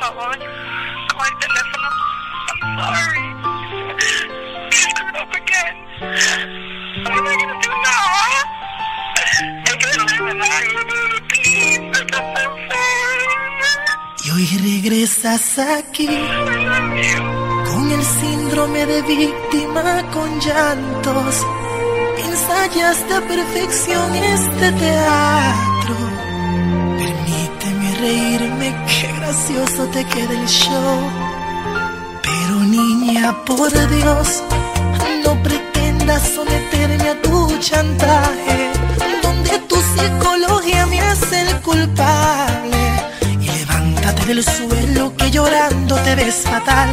favor, con el teléfono. I'm sorry. You screwed up again. What am I gonna do now? I can't live without you, please. I'm so sorry. Y hoy regresas aquí con el síndrome de víctima, con llantos. Ensayas a perfección este teatro. Permíteme reírme, qué gracioso te queda el show. Pero niña, por Dios, no pretendas someterme a tu chantaje, donde tu psicología me hace el culpable. Y levántate del suelo, que llorando te ves fatal.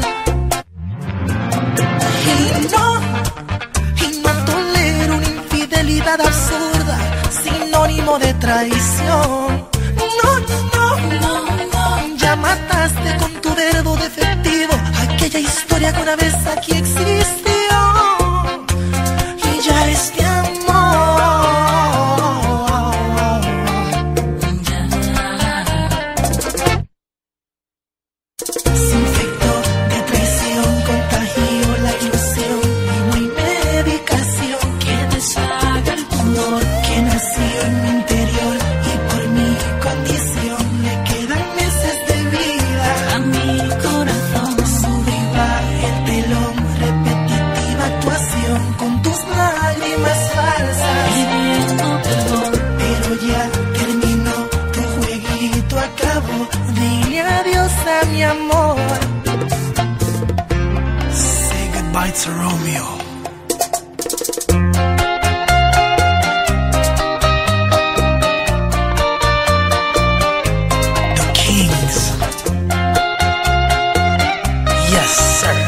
Y no tolero una infidelidad absurda, sinónimo de traición. No, ya mataste con tu verbo defectivo aquella historia que una vez aquí existió. Y ya este amor se infectó de traición, contagió la ilusión. Y no hay medicación que deshaga el tumor que nació en mi interior. Y por mi condición le quedan meses de vida a mi corazón. Sube y baja el telón, repetitiva actuación con tus lágrimas falsas, pidiendo perdón. Pero ya terminó, tu jueguito acabó. Dile adiós a mi amor. Say goodbye to Romeo. The Kings. Yes, sir.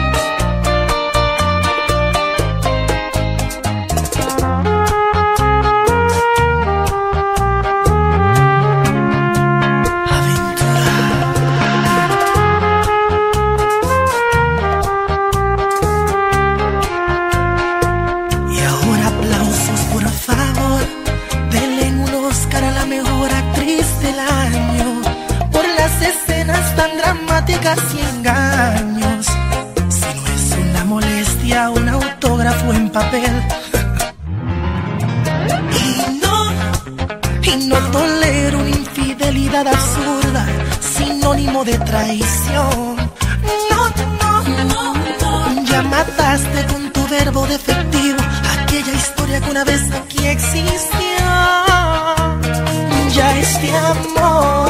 Y ahora aplausos, por favor. Denle un Oscar a la mejor actriz del año por las escenas tan dramáticas y engaños. Si no es una molestia, un autógrafo en papel. Y no tolero una infidelidad absurda, sinónimo de traición. No, ya mataste con tu verbo defectivo aquella historia que una vez aquí existió. Ya este amor